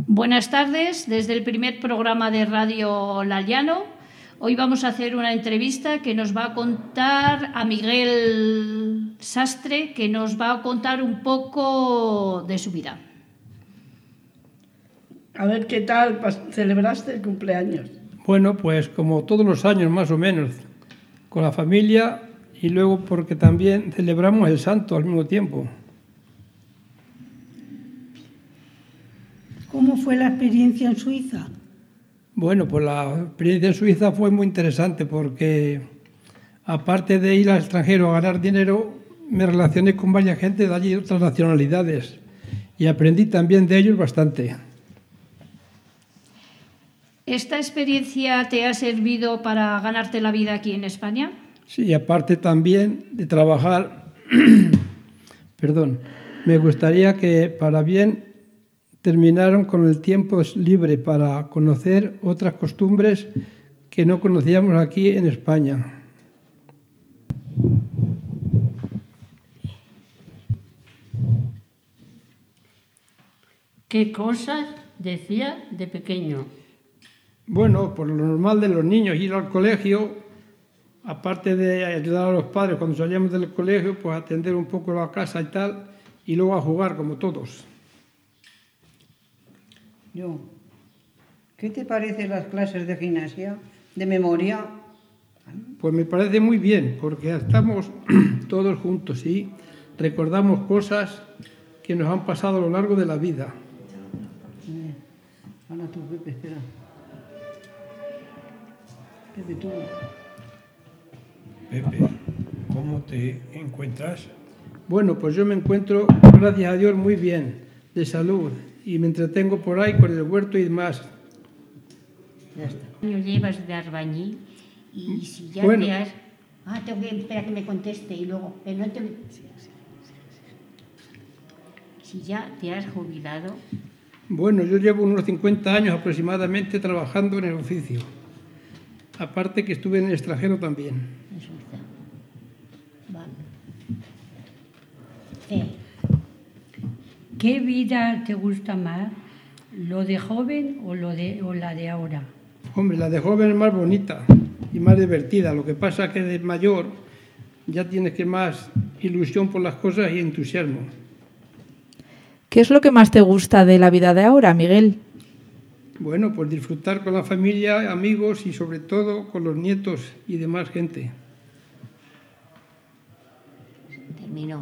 Buenas tardes, desde el primer programa de Radio Lallano. Hoy vamos a hacer una entrevista que nos va a contar a Miguel Sastre, que nos va a contar un poco de su vida. A ver, ¿qué tal celebraste el cumpleaños? Bueno, pues como todos los años más o menos, con la familia y luego porque también celebramos el santo al mismo tiempo. ¿Cómo fue la experiencia en Suiza? Bueno, pues la experiencia en Suiza fue muy interesante porque aparte de ir al extranjero a ganar dinero, me relacioné con varias gente de allí de otras nacionalidades y aprendí también de ellos bastante. ¿Esta experiencia te ha servido para ganarte la vida aquí en España? Sí, aparte también de trabajar, me gustaría que para bien terminaron con el tiempo libre para conocer otras costumbres que no conocíamos aquí en España. ¿Qué cosas decía de pequeño? Bueno, por lo normal de los niños, ir al colegio, aparte de ayudar a los padres cuando salíamos del colegio, pues atender un poco la casa y tal, y luego a jugar como todos. ¿Qué te parecen las clases de gimnasia, de memoria? Pues me parece muy bien, porque estamos todos juntos y recordamos cosas que nos han pasado a lo largo de la vida. Ahora tú, Pepe, espera. Pepe, tú. Pepe, ¿cómo te encuentras? Bueno, pues yo me encuentro, gracias a Dios, muy bien, de salud, y me entretengo por ahí con el huerto y demás. Ya está. ¿Años llevas de albañil? Y si ya bueno, te has... tengo que esperar que me conteste y luego... Pero no te... Si ya te has jubilado... Bueno, yo llevo unos 50 años aproximadamente trabajando en el oficio. Aparte que estuve en el extranjero también. Eso está. Vale. ¿Qué vida te gusta más? ¿Lo de joven o la de ahora? Hombre, la de joven es más bonita y más divertida. Lo que pasa es que de mayor ya tienes que más ilusión por las cosas y entusiasmo. ¿Qué es lo que más te gusta de la vida de ahora, Miguel? Bueno, pues disfrutar con la familia, amigos y sobre todo con los nietos y demás gente. Terminó.